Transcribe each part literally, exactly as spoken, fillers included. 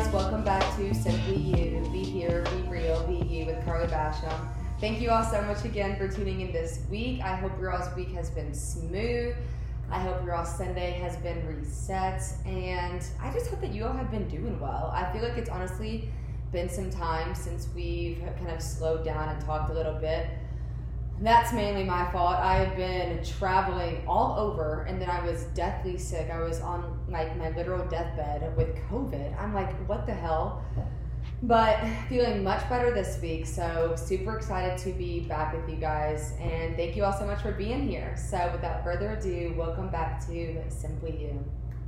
welcome back to Simply You. Be here, be real, be you with Carly Basham. Thank you all so much again for tuning in this week. I hope your all's week has been smooth. I hope your all Sunday has been reset, and I just hope that you all have been doing well. I feel like it's honestly been some time since we've kind of slowed down and talked a little bit. That's mainly my fault. I've been traveling all over, and then I was deathly sick. I was on like my literal deathbed with COVID. I'm like, what the hell? But feeling much better this week, so super excited to be back with you guys, and thank you all so much for being here. So without further ado, welcome back to Simply You.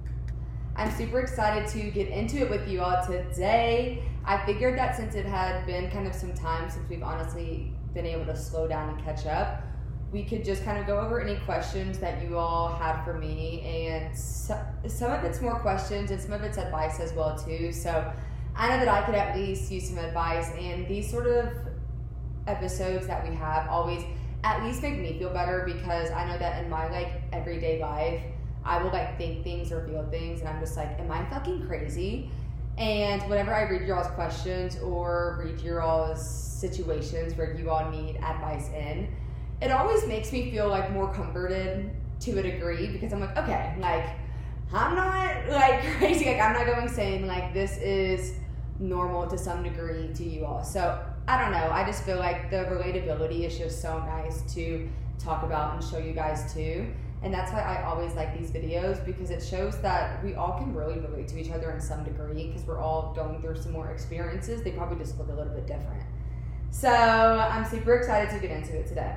I'm super excited to get into it with you all today. I figured that since it had been kind of some time since we've honestly been able to slow down and catch up, we could just kind of go over any questions that you all had for me, and so, some of it's more questions and some of it's advice as well too. So I know that I could at least use some advice, and these sort of episodes that we have always at least make me feel better, because I know that in my like everyday life I will like think things or feel things and I'm just like, am I fucking crazy? And whenever I read your all's questions or read your all's situations where you all need advice in, it always makes me feel like more comforted to a degree, because I'm like, okay, like I'm not like crazy, like I'm not going insane, like this is normal to some degree to you all. So I don't know, I just feel like the relatability is just so nice to talk about and show you guys too. And that's why I always like these videos, because it shows that we all can really relate to each other in some degree, because we're all going through some more experiences. They probably just look a little bit different. So I'm super excited to get into it today.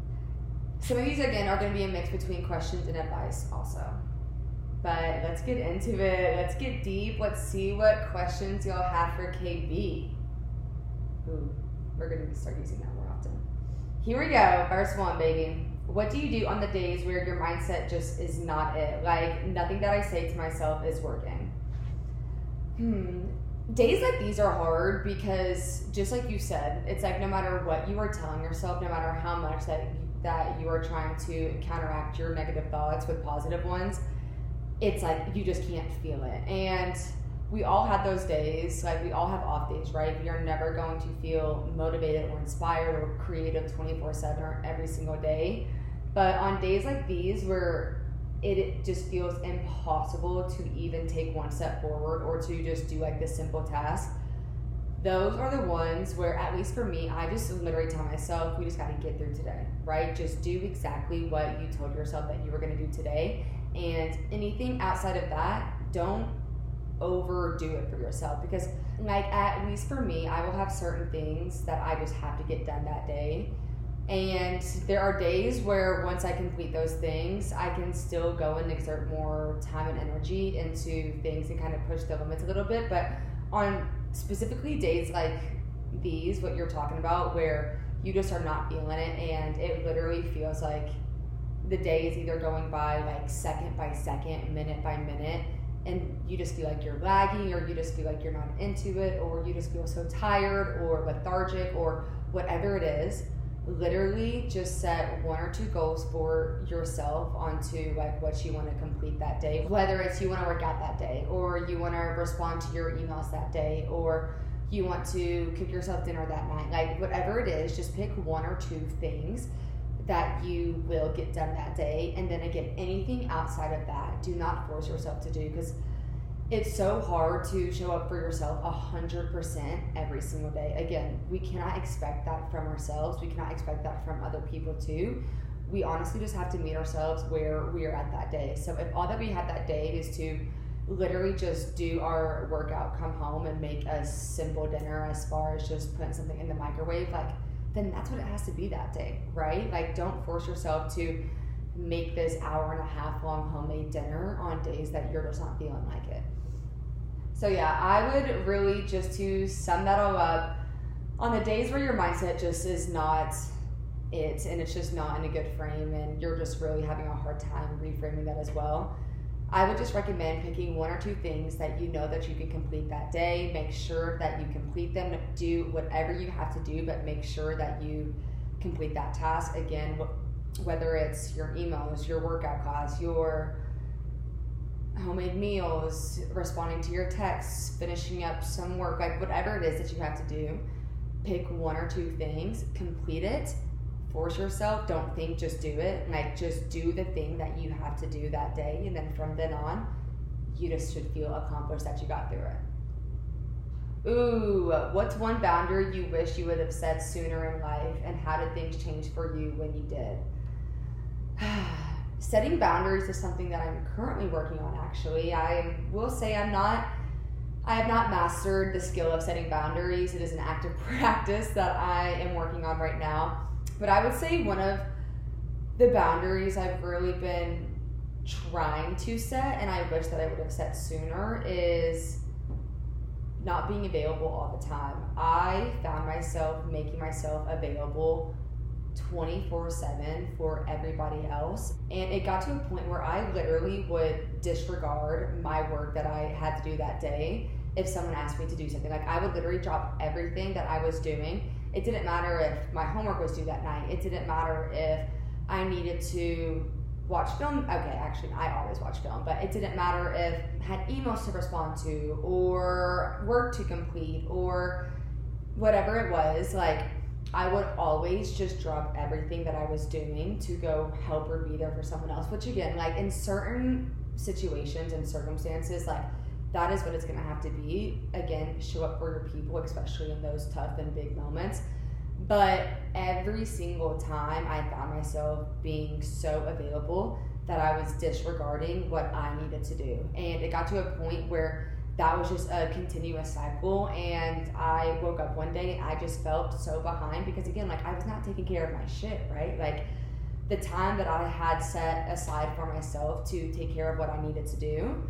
Some of these, again, are going to be a mix between questions and advice also. But let's get into it. Let's get deep. Let's see what questions y'all have for K B. Ooh, we're going to start using that more often. Here we go. First one, baby. What do you do on the days where your mindset just is not it? Like, nothing that I say to myself is working. Hmm. Days like these are hard because, just like you said, it's like no matter what you are telling yourself, no matter how much that, that you are trying to counteract your negative thoughts with positive ones, it's like you just can't feel it. And we all have those days, like we all have off days, right? We are never going to feel motivated or inspired or creative twenty-four seven or every single day. But on days like these where it, it just feels impossible to even take one step forward or to just do like this simple task, those are the ones where, at least for me, I just literally tell myself, we just got to get through today, right? Just do exactly what you told yourself that you were going to do today. And anything outside of that, don't overdo it for yourself, because like at least for me, I will have certain things that I just have to get done that day. And there are days where once I complete those things, I can still go and exert more time and energy into things and kind of push the limits a little bit. But on specifically days like these, what you're talking about, where you just are not feeling it and it literally feels like the day is either going by like second by second, minute by minute, and you just feel like you're lagging, or you just feel like you're not into it, or you just feel so tired or lethargic or whatever it is, literally just set one or two goals for yourself onto like what you want to complete that day. Whether it's you want to work out that day, or you want to respond to your emails that day, or you want to cook yourself dinner that night, like whatever it is, just pick one or two things that you will get done that day. And then again, anything outside of that, do not force yourself to do, because it's so hard to show up for yourself one hundred percent every single day. Again, we cannot expect that from ourselves. We cannot expect that from other people too. We honestly just have to meet ourselves where we are at that day. So if all that we have that day is to literally just do our workout, come home and make a simple dinner, as far as just putting something in the microwave, like then that's what it has to be that day, right? Like don't force yourself to make this hour and a half long homemade dinner on days that you're just not feeling like it. So yeah, I would really, just to sum that all up, on the days where your mindset just is not it, and it's just not in a good frame, and you're just really having a hard time reframing that as well, I would just recommend picking one or two things that you know that you can complete that day. Make sure that you complete them. Do whatever you have to do, but make sure that you complete that task. Again, whether it's your emails, your workout class, your homemade meals, responding to your texts, finishing up some work, like whatever it is that you have to do, pick one or two things, complete it, force yourself, don't think, just do it. Like, just do the thing that you have to do that day, and then from then on, you just should feel accomplished that you got through it. Ooh, what's one boundary you wish you would have set sooner in life, and how did things change for you when you did? Setting boundaries is something that I'm currently working on, actually. I will say I'm not, I have not mastered the skill of setting boundaries. It is an active practice that I am working on right now. But I would say one of the boundaries I've really been trying to set, and I wish that I would have set sooner, is not being available all the time. I found myself making myself available twenty-four seven for everybody else, and it got to a point where I literally would disregard my work that I had to do that day if someone asked me to do something. Like, I would literally drop everything that I was doing. It didn't matter if my homework was due that night. It didn't matter if I needed to watch film. Okay, actually, I always watch film, but it didn't matter if I had emails to respond to or work to complete or whatever it was. Like, I would always just drop everything that I was doing to go help or be there for someone else, which again, like, in certain situations and circumstances, like, that is what it's going to have to be. Again, show up for your people, especially in those tough and big moments. But every single time I found myself being so available that I was disregarding what I needed to do. And it got to a point where that was just a continuous cycle, and I woke up one day and I just felt so behind because, again, like, I was not taking care of my shit, right? Like, the time that I had set aside for myself to take care of what I needed to do,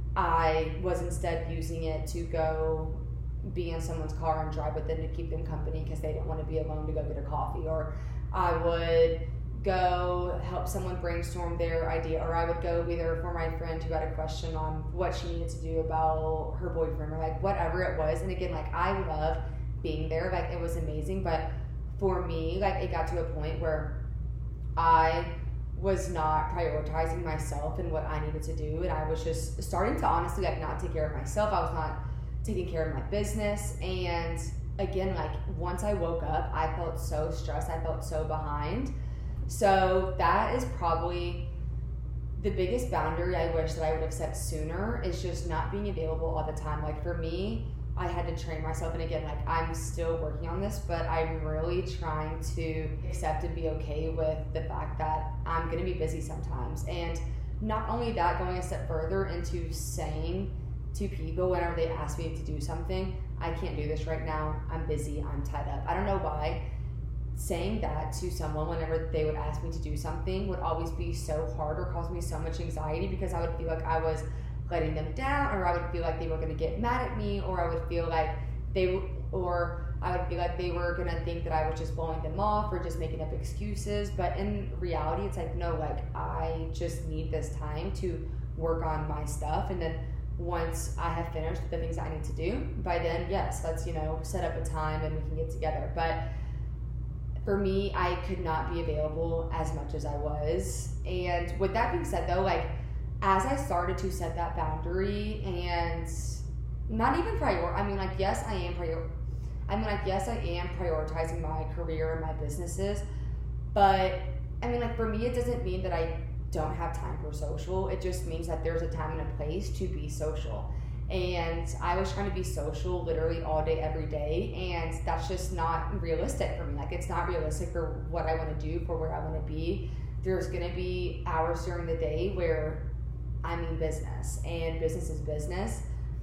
I was instead using it to go be in someone's car and drive with them to keep them company because they didn't want to be alone to go get a coffee, or I would go help someone brainstorm their idea, or I would go either for my friend who had a question on what she needed to do about her boyfriend, or like whatever it was. And again, like, I love being there, like, it was amazing, but for me, like, it got to a point where I was not prioritizing myself and what I needed to do, and I was just starting to honestly, like, not take care of myself. I was not taking care of my business, and again, like, once I woke up, I felt so stressed, I felt so behind. So that is probably the biggest boundary I wish that I would have set sooner, is just not being available all the time. Like, for me, I had to train myself, and again, like, I'm still working on this, but I'm really trying to accept and be okay with the fact that I'm going to be busy sometimes. And not only that, going a step further into saying to people whenever they ask me to do something, I can't do this right now, I'm busy, I'm tied up. I don't know why saying that to someone whenever they would ask me to do something would always be so hard or cause me so much anxiety, because I would feel like I was letting them down, or I would feel like they were going to get mad at me, or I would feel like they or I would feel like they were going to think that I was just blowing them off or just making up excuses. But in reality, it's like, no, like, I just need this time to work on my stuff, and then once I have finished the things I need to do, by then, yes, let's, you know, set up a time and we can get together. But for me, I could not be available as much as I was. And with that being said, though, like, as I started to set that boundary and not even prior, I mean, like, yes, I am prior, I mean, like, yes, I am prioritizing my career and my businesses, but I mean, like, for me, it doesn't mean that I don't have time for social. It just means that there's a time and a place to be social. And I was trying to be social literally all day, every day, and that's just not realistic for me. Like, it's not realistic for what I want to do, for where I want to be. There's going to be hours during the day where I'm in business, and business is business.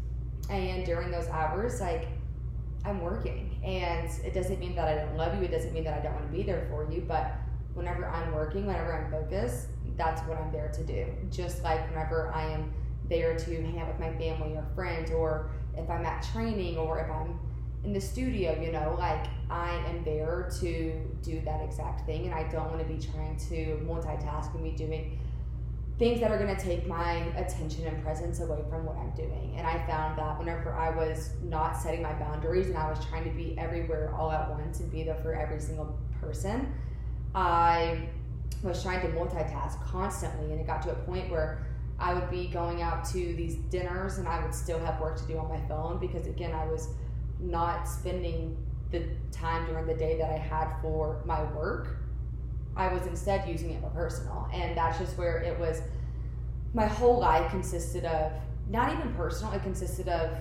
And during those hours, like, I'm working. And it doesn't mean that I don't love you. It doesn't mean that I don't want to be there for you. But whenever I'm working, whenever I'm focused, that's what I'm there to do. Just like whenever I am there to hang out with my family or friends, or if I'm at training, or if I'm in the studio, you know, like, I am there to do that exact thing. And I don't want to be trying to multitask and be doing things that are going to take my attention and presence away from what I'm doing. And I found that whenever I was not setting my boundaries and I was trying to be everywhere all at once and be there for every single person, I was trying to multitask constantly, and it got to a point where I would be going out to these dinners and I would still have work to do on my phone because, again, I was not spending the time during the day that I had for my work. I was instead using it for personal. And that's just where it was, my whole life consisted of, not even personal, it consisted of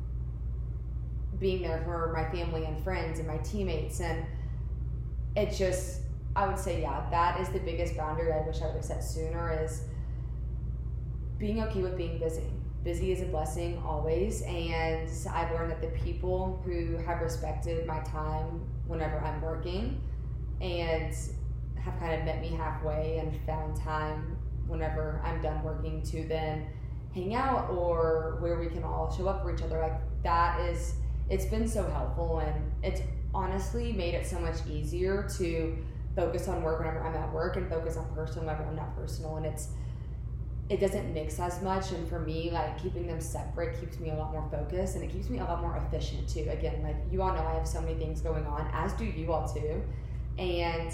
being there for my family and friends and my teammates. And it just, I would say, yeah, that is the biggest boundary I wish I would have set sooner, is being okay with being busy. Busy is a blessing always, and I've learned that the people who have respected my time whenever I'm working and have kind of met me halfway and found time whenever I'm done working to then hang out or where we can all show up for each other, like that is, it's been so helpful, and it's honestly made it so much easier to focus on work whenever I'm at work and focus on personal whenever I'm not personal, and it's it doesn't mix as much. And for me, like, keeping them separate keeps me a lot more focused, and it keeps me a lot more efficient too. Again, like, you all know I have so many things going on, as do you all too, and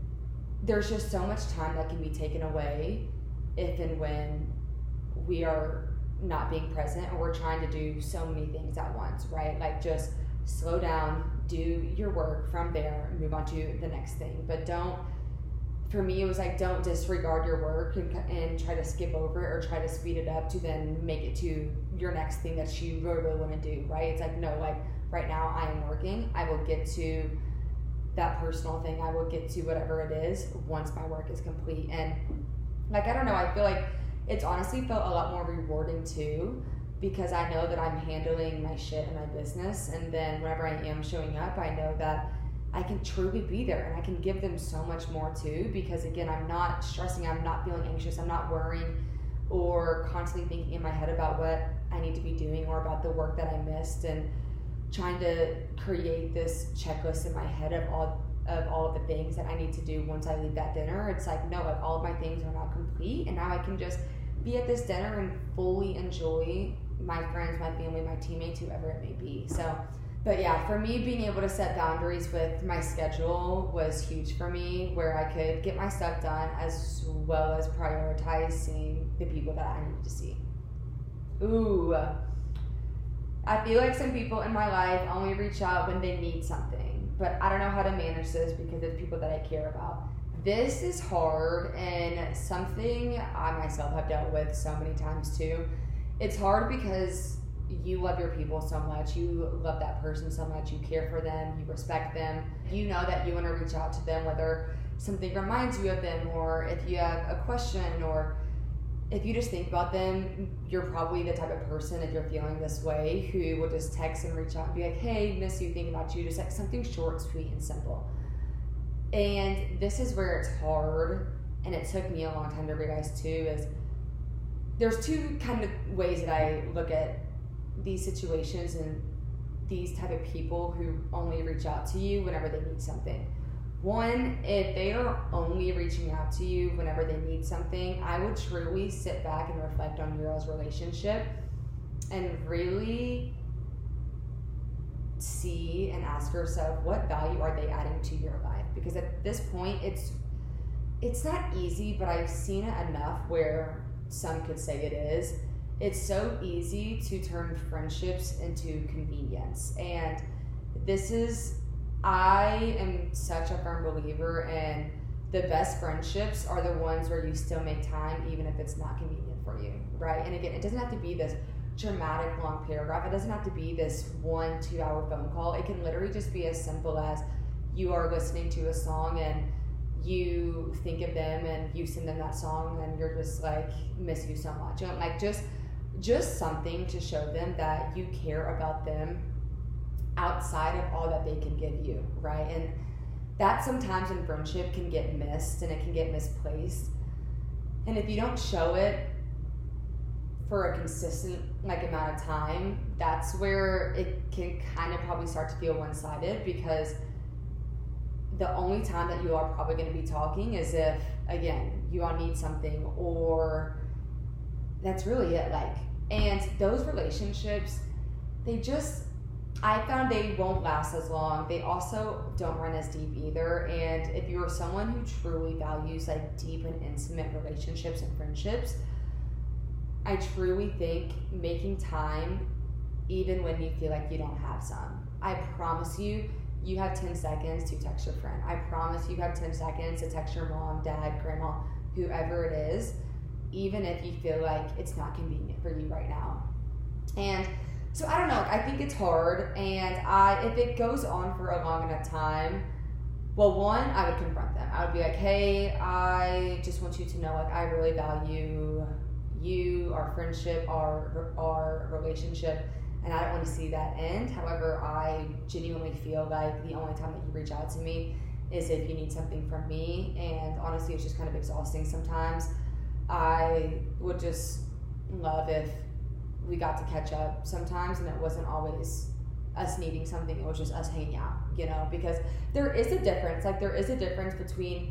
there's just so much time that can be taken away if and when we are not being present or we're trying to do so many things at once, right? Like, just slow down, do your work, from there move on to the next thing. But don't, for me, it was like, don't disregard your work and, and try to skip over it or try to speed it up to then make it to your next thing that you really, really want to do, right? It's like, no, like, right now I am working. I will get to that personal thing. I will get to whatever it is once my work is complete. And, like, I don't know, I feel like it's honestly felt a lot more rewarding too, because I know that I'm handling my shit in my business, and then whenever I am showing up, I know that I can truly be there and I can give them so much more too, because again, I'm not stressing, I'm not feeling anxious, I'm not worrying or constantly thinking in my head about what I need to be doing or about the work that I missed, and trying to create this checklist in my head of all of all of the things that I need to do once I leave that dinner. It's like, no, like, all of my things are now complete, and now I can just be at this dinner and fully enjoy my friends, my family, my teammates, whoever it may be. So, but yeah, for me, being able to set boundaries with my schedule was huge for me, where I could get my stuff done as well as prioritize seeing the people that I needed to see. Ooh, I feel like some people in my life only reach out when they need something, but I don't know how to manage this because it's people that I care about. This is hard, and something I myself have dealt with so many times too. It's hard because you love your people so much, you love that person so much, you care for them, you respect them, you know that you want to reach out to them, whether something reminds you of them, or if you have a question, or if you just think about them. You're probably the type of person, if you're feeling this way, who will just text and reach out and be like, hey, miss you, thinking about you, just like something short, sweet, and simple. And this is where it's hard, and it took me a long time to realize too, is there's two kind of ways that I look at these situations and these type of people who only reach out to you whenever they need something. One, if they are only reaching out to you whenever they need something, I would truly sit back and reflect on your all's relationship and really see and ask yourself, what value are they adding to your life? Because at this point, it's it's not easy, but I've seen it enough where some could say it is. It's so easy to turn friendships into convenience. And this is, I am such a firm believer in the best friendships are the ones where you still make time even if it's not convenient for you, right? And again, it doesn't have to be this dramatic long paragraph. It doesn't have to be this one, two hour phone call. It can literally just be as simple as you are listening to a song and you think of them and you send them that song and you're just like, miss you so much. You know, like just just something to show them that you care about them outside of all that they can give you, right? And that sometimes in friendship can get missed and it can get misplaced. And if you don't show it for a consistent like amount of time, that's where it can kind of probably start to feel one-sided, because the only time that you are probably going to be talking is if, again, you all need something, or that's really it. Like, and those relationships, they just, I found they won't last as long. They also don't run as deep either. And if you're someone who truly values like deep and intimate relationships and friendships, I truly think making time, even when you feel like you don't have some. I promise you, you have ten seconds to text your friend. I promise you have ten seconds to text your mom, dad, grandma, whoever it is, even if you feel like it's not convenient for you right now. And so I don't know, I think it's hard, and I if it goes on for a long enough time, well, one, I would confront them. I would be like, hey, I just want you to know, like, I really value you, our friendship, our our relationship, and I don't want to see that end. However, I genuinely feel like the only time that you reach out to me is if you need something from me, and honestly, it's just kind of exhausting sometimes. I would just love if we got to catch up sometimes, and it wasn't always us needing something, it was just us hanging out, you know, because there is a difference. Like, there is a difference between,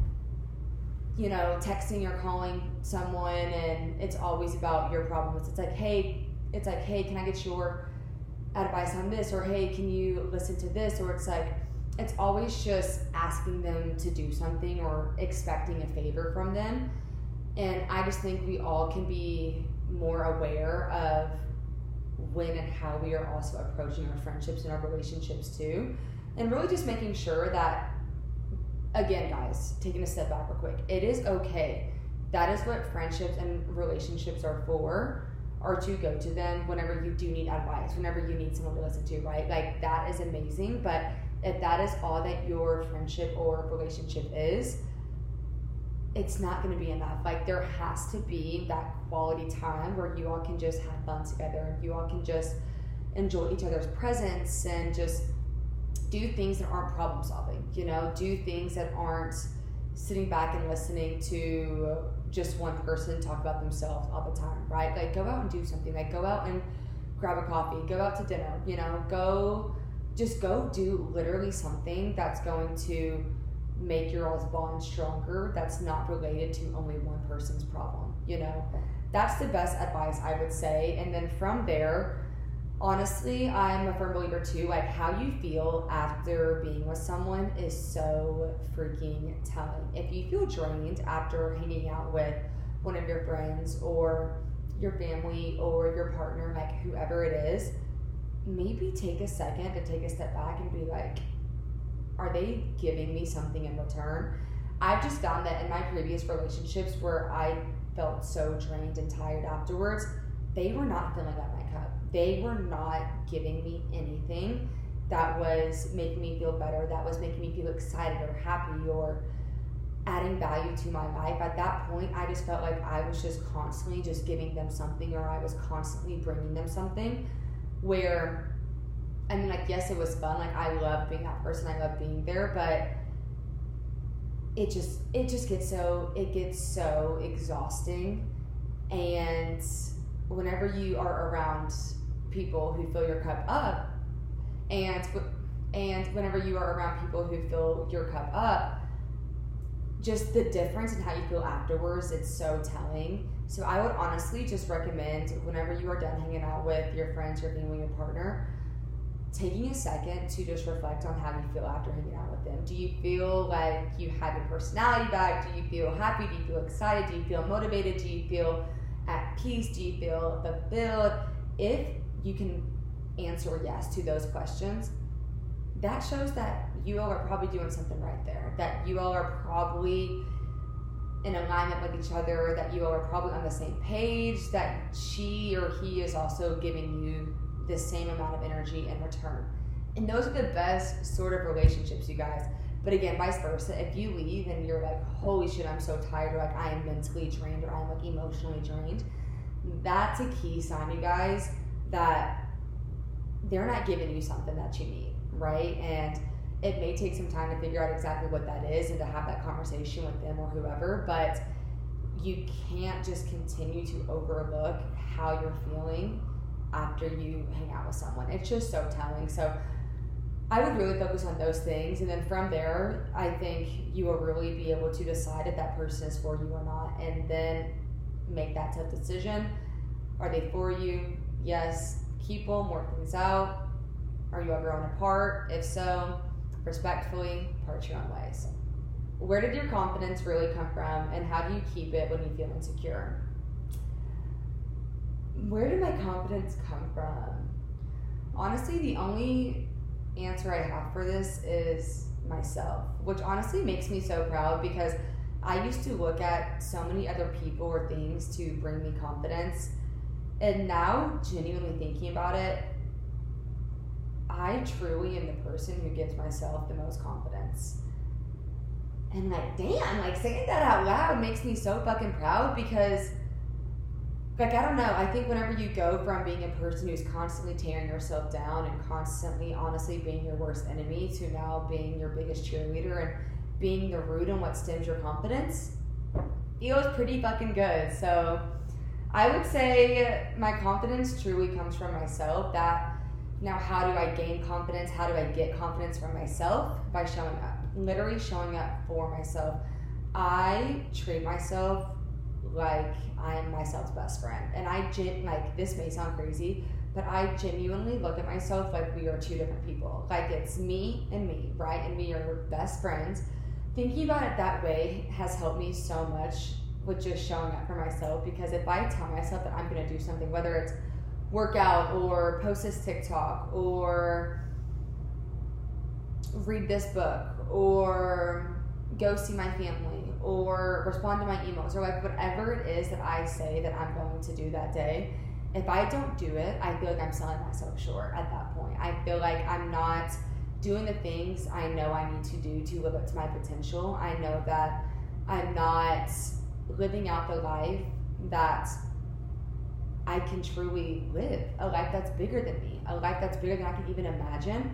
you know, texting or calling someone and it's always about your problems. It's like, hey, it's like, hey, can I get your advice on this? Or hey, can you listen to this? Or it's like, it's always just asking them to do something or expecting a favor from them. And I just think we all can be more aware of when and how we are also approaching our friendships and our relationships too. And really just making sure that, again, guys, taking a step back real quick, it is okay. That is what friendships and relationships are for, are to go to them whenever you do need advice, whenever you need someone to listen to, right? Like, that is amazing. But if that is all that your friendship or relationship is, it's not going to be enough. Like, there has to be that quality time where you all can just have fun together, and you all can just enjoy each other's presence and just do things that aren't problem solving, you know, do things that aren't sitting back and listening to just one person talk about themselves all the time, right? Like, go out and do something. Like, go out and grab a coffee, go out to dinner, you know, go, just go do literally something that's going to make your all's bond stronger, that's not related to only one person's problem, you know. That's the best advice I would say. And then from there, honestly, I'm a firm believer too, like, how you feel after being with someone is so freaking telling. If you feel drained after hanging out with one of your friends or your family or your partner, like whoever it is, maybe take a second to take a step back and be like, are they giving me something in return? I've just found that in my previous relationships where I felt so drained and tired afterwards, they were not filling up my cup. They were not giving me anything that was making me feel better, that was making me feel excited or happy or adding value to my life. At that point, I just felt like I was just constantly just giving them something, or I was constantly bringing them something where, I mean, like, yes, it was fun. Like, I love being that person. I love being there, but it just, it just gets so, it gets so exhausting. And whenever you are around people who fill your cup up, and, and whenever you are around people who fill your cup up, just the difference in how you feel afterwards, it's so telling. So I would honestly just recommend, whenever you are done hanging out with your friends, your family, your partner, taking a second to just reflect on how you feel after hanging out with them. Do you feel like you have your personality back? Do you feel happy? Do you feel excited? Do you feel motivated? Do you feel at peace? Do you feel fulfilled? If you can answer yes to those questions, that shows that you all are probably doing something right there, that you all are probably in alignment with each other, that you all are probably on the same page, that she or he is also giving you the same amount of energy in return. And those are the best sort of relationships, you guys. But again, vice versa. If you leave and you're like, holy shit, I'm so tired, or like, I am mentally drained, or I'm like emotionally drained, that's a key sign, you guys, that they're not giving you something that you need, right? And it may take some time to figure out exactly what that is and to have that conversation with them or whoever, but you can't just continue to overlook how you're feeling after you hang out with someone. It's just so telling. So I would really focus on those things, and then from there, I think you will really be able to decide if that person is for you or not, and then make that tough decision. Are they for you? Yes. Keep them, work things out. Are you ever on apart? If so, respectfully, part your own ways. Where did your confidence really come from, and how do you keep it when you feel insecure? Where did my confidence come from? Honestly, the only answer I have for this is myself, which honestly makes me so proud because I used to look at so many other people or things to bring me confidence. And now, genuinely thinking about it, I truly am the person who gives myself the most confidence. And like, damn, like saying that out loud makes me so fucking proud because, like, I don't know, I think whenever you go from being a person who's constantly tearing yourself down and constantly, honestly, being your worst enemy to now being your biggest cheerleader and being the root in what stems your confidence, feels pretty fucking good. So I would say my confidence truly comes from myself. That now, how do I gain confidence? How do I get confidence from myself? By showing up, literally showing up for myself. I treat myself like I am myself's best friend. And I, gen- like, this may sound crazy, but I genuinely look at myself like we are two different people. Like, it's me and me, right? And we are best friends. Thinking about it that way has helped me so much with just showing up for myself, because if I tell myself that I'm going to do something, whether it's work out or post this TikTok or read this book or go see my family or respond to my emails or like whatever it is that I say that I'm going to do that day, if I don't do it, I feel like I'm selling myself short at that point. I feel like I'm not doing the things I know I need to do to live up to my potential. I know that I'm not living out the life that I can truly live, a life that's bigger than me, a life that's bigger than I can even imagine.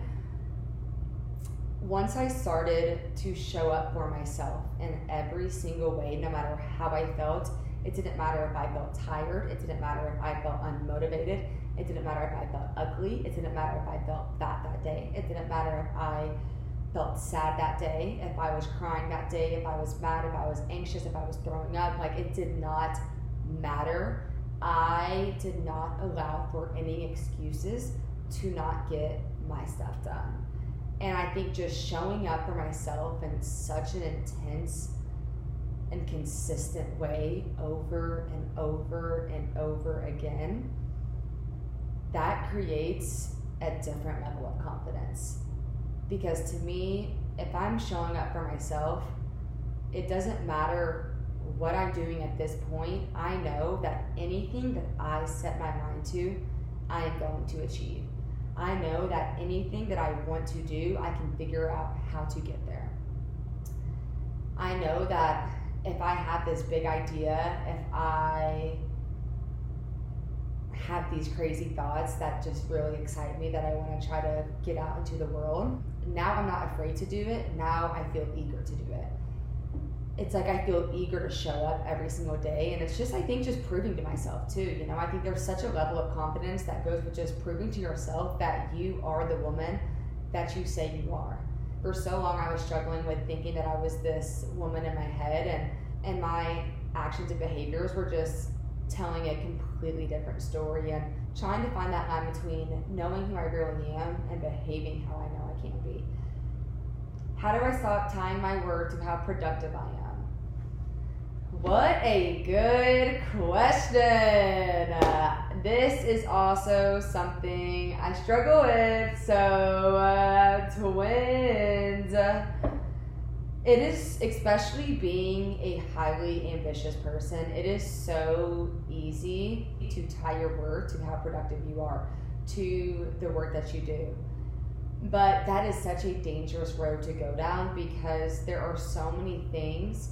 Once I started to show up for myself in every single way, no matter how I felt, it didn't matter if I felt tired, it didn't matter if I felt unmotivated, it didn't matter if I felt ugly, it didn't matter if I felt fat that day, it didn't matter if I felt sad that day, if I was crying that day, if I was mad, if I was anxious, if I was throwing up, like it did not matter. I did not allow for any excuses to not get my stuff done. And I think just showing up for myself in such an intense and consistent way over and over and over again, that creates a different level of confidence. Because to me, if I'm showing up for myself, it doesn't matter what I'm doing at this point. I know that anything that I set my mind to, I am going to achieve. I know that anything that I want to do, I can figure out how to get there. I know that if I have this big idea, if I have these crazy thoughts that just really excite me, that I want to try to get out into the world, now I'm not afraid to do it. Now I feel eager to do it. It's like I feel eager to show up every single day. And it's just, I think, just proving to myself too. You know, I think there's such a level of confidence that goes with just proving to yourself that you are the woman that you say you are. For so long, I was struggling with thinking that I was this woman in my head, and, and my actions and behaviors were just telling a completely different story, and trying to find that line between knowing who I really am and behaving how I know I can be. How do I stop tying my word to how productive I am? What a good question. Uh, this is also something I struggle with. So, uh, twins. It is, especially being a highly ambitious person, it is so easy to tie your word to how productive you are, to the work that you do. But that is such a dangerous road to go down, because there are so many things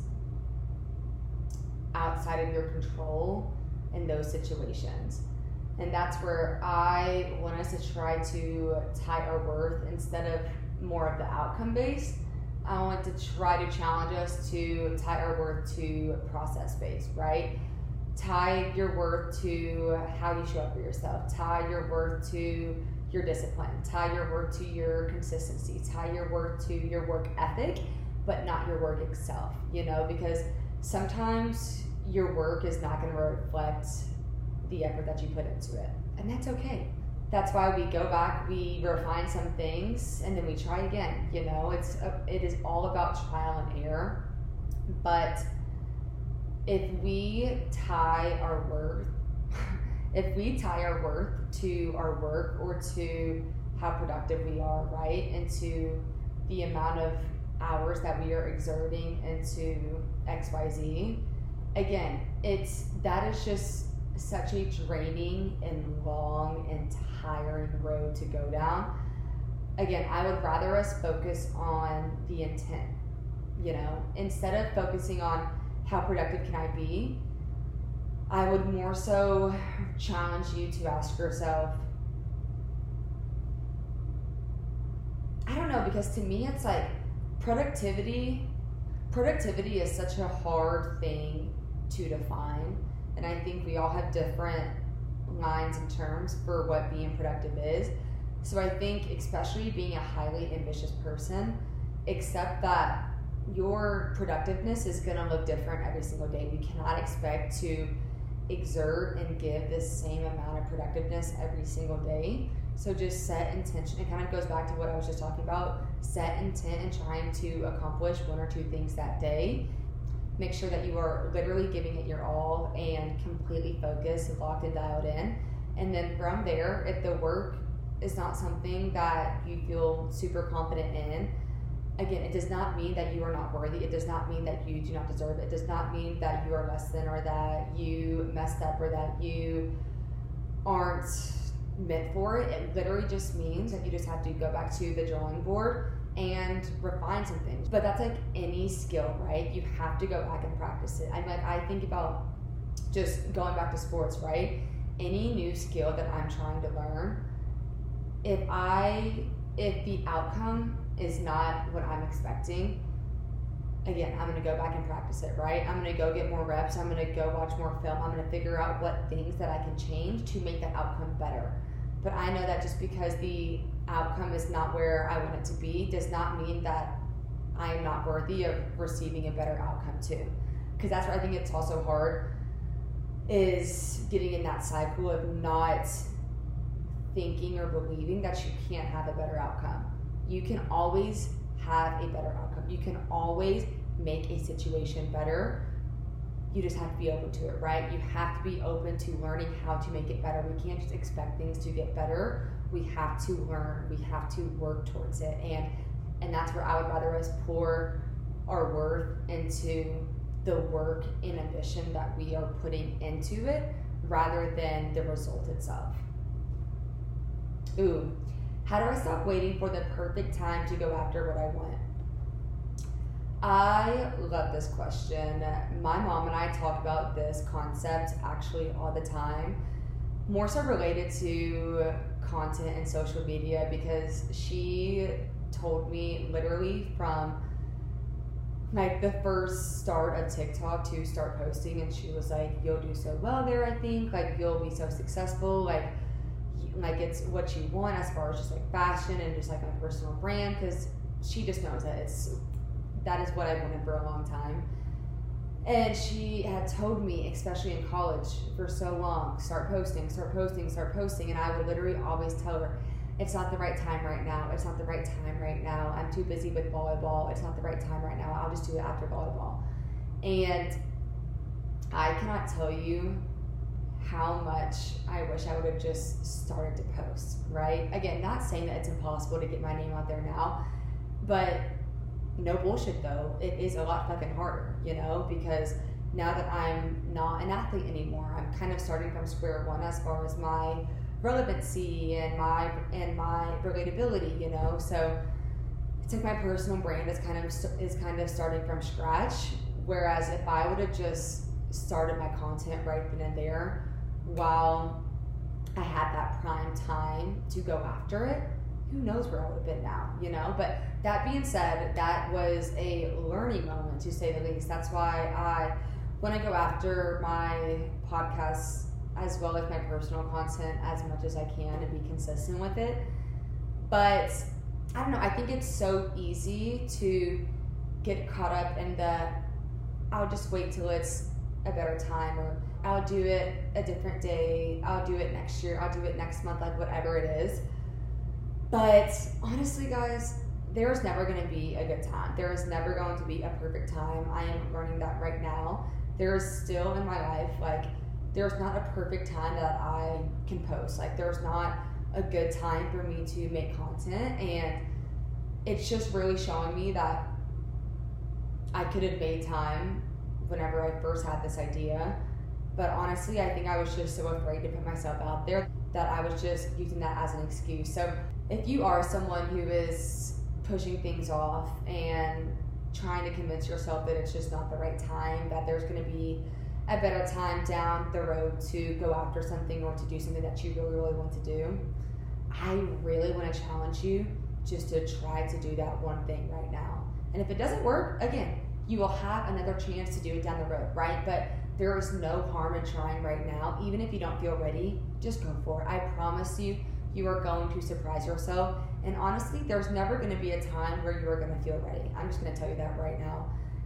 outside of your control in those situations. And that's where I want us to try to tie our worth instead of more of the outcome based. I want to try to challenge us to tie our worth to process based, right? Tie your worth to how you show up for yourself. Tie your worth to your discipline. Tie your worth to your consistency. Tie your worth to your work ethic, but not your work itself, you know, because sometimes your work is not going to reflect the effort that you put into it. And that's okay. That's why we go back, we refine some things, and then we try again. You know, it's a, it is all about trial and error. But if we tie our worth If we tie our worth to our work or to how productive we are, right, into the amount of hours that we are exerting into X Y Z, again, it's that is just such a draining and long and tiring road to go down. Again, I would rather us focus on the intent, you know, instead of focusing on how productive can I be. I would more so challenge you to ask yourself, I don't know, because to me it's like productivity, productivity is such a hard thing to define. And I think we all have different lines and terms for what being productive is. So I think, especially being a highly ambitious person, accept that your productiveness is going to look different every single day. We cannot expect to exert and give the same amount of productiveness every single day. So just set intention. It kind of goes back to what I was just talking about. Set intent and trying to accomplish one or two things that day. Make sure that you are literally giving it your all and completely focused, locked and dialed in. And then from there, if the work is not something that you feel super confident in, again, it does not mean that you are not worthy. It does not mean that you do not deserve it. It does not mean that you are less than, or that you messed up, or that you aren't meant for it. It literally just means that you just have to go back to the drawing board and refine some things. But that's like any skill, right? You have to go back and practice it. I'm like, I think about just going back to sports, right? Any new skill that I'm trying to learn, if I, if the outcome is not what I'm expecting, again, I'm going to go back and practice it, right? I'm going to go get more reps. I'm going to go watch more film. I'm going to figure out what things that I can change to make that outcome better. But I know that just because the outcome is not where I want it to be does not mean that I am not worthy of receiving a better outcome too. Because that's where I think it's also hard, is getting in that cycle of not thinking or believing that you can't have a better outcome. You can always have a better outcome. You can always make a situation better. You just have to be open to it, right? You have to be open to learning how to make it better. We can't just expect things to get better. We have to learn. We have to work towards it. And and that's where I would rather us pour our worth into the work and ambition that we are putting into it rather than the result itself. Ooh, how do I stop waiting for the perfect time to go after what I want? I love this question. My mom and I talk about this concept actually all the time, more so related to content and social media, because she told me literally from like the first start of TikTok to start posting, and she was like, you'll do so well there, I think, like you'll be so successful, like like it's what you want as far as just like fashion and just like my personal brand, because she just knows that it's that is what I wanted for a long time. And she had told me, especially in college for so long, start posting, start posting, start posting. And I would literally always tell her, it's not the right time right now. It's not the right time right now. I'm too busy with volleyball. It's not the right time right now. I'll just do it after volleyball. And I cannot tell you how much I wish I would have just started to post, right? Again, not saying that it's impossible to get my name out there now, but no bullshit though, it is a lot fucking harder, you know, because now that I'm not an athlete anymore, I'm kind of starting from square one as far as my relevancy and my and my relatability, you know. So it's like my personal brand is kind of is kind of starting from scratch. Whereas if I would have just started my content right then and there, while I had that prime time to go after it, who knows where I would have been now, you know? But that being said, that was a learning moment, to say the least. That's why I want to go after my podcasts as well as my personal content as much as I can and be consistent with it. But I don't know, I think it's so easy to get caught up in the, I'll just wait till it's a better time, or I'll do it a different day, I'll do it next year, I'll do it next month, like whatever it is. But honestly, guys, there's never going to be a good time. There is never going to be a perfect time. I am learning that right now. There is still in my life like there's not a perfect time that I can post. Like, there's not a good time for me to make content, and it's just really showing me that I could have made time whenever I first had this idea. But honestly, I think I was just so afraid to put myself out there that I was just using that as an excuse. So if you are someone who is pushing things off and trying to convince yourself that it's just not the right time, that there's going to be a better time down the road to go after something or to do something that you really, really want to do, I really want to challenge you just to try to do that one thing right now. And if it doesn't work, again, you will have another chance to do it down the road, right? But there is no harm in trying right now. Even if you don't feel ready, just go for it. I promise you, you are going to surprise yourself. And honestly, there's never going to be a time where you are going to feel ready. I'm just going to tell you that right now.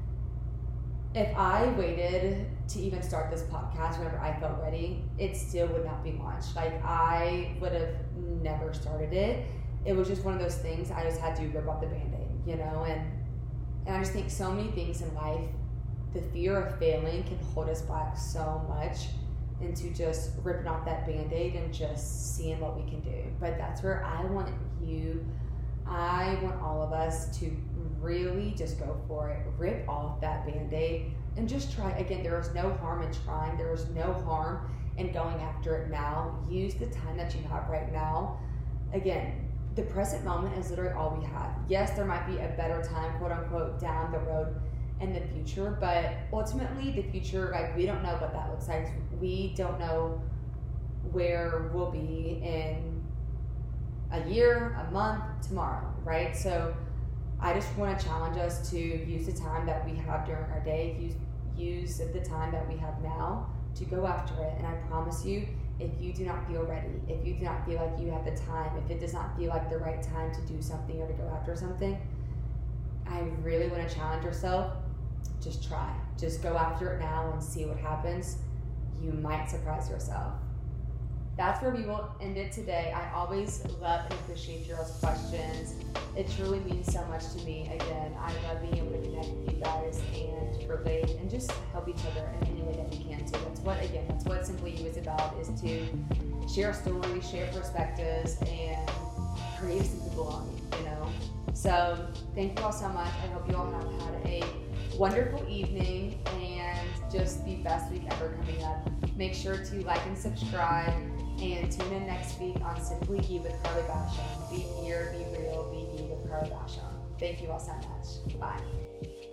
If I waited to even start this podcast whenever I felt ready, it still would not be launched. Like, I would have never started it. It was just one of those things I just had to rip off the Band-Aid, you know? And, and I just think so many things in life, the fear of failing can hold us back so much into just ripping off that Band-Aid and just seeing what we can do. But that's where I want you, I want all of us to really just go for it. Rip off that Band-Aid and just try. Again, there is no harm in trying. There is no harm in going after it now. Use the time that you have right now. Again, the present moment is literally all we have. Yes, there might be a better time, quote unquote, down the road in the future, but ultimately the future, like, we don't know what that looks like. We don't know where we'll be in a year, a month, tomorrow, right? So I just want to challenge us to use the time that we have during our day, use use the time that we have now to go after it. And I promise you, if you do not feel ready, if you do not feel like you have the time, if it does not feel like the right time to do something or to go after something, I really want to challenge yourself. Just try. Just go after it now and see what happens. You might surprise yourself. That's where we will end it today. I always love and appreciate your questions. It truly means so much to me. Again, I love being able to connect with you guys and relate and just help each other in any way that we can. So that's what, again, that's what Simply You is about, is to share stories, share perspectives, and create a sense of belonging, you know? So thank you all so much. I hope you all have had a wonderful evening and just the best week ever coming up. Make sure to like and subscribe, and tune in next week on Simply You with Carly Basham. Be here, be real, be you with Carly Basham. Thank you all so much. Bye.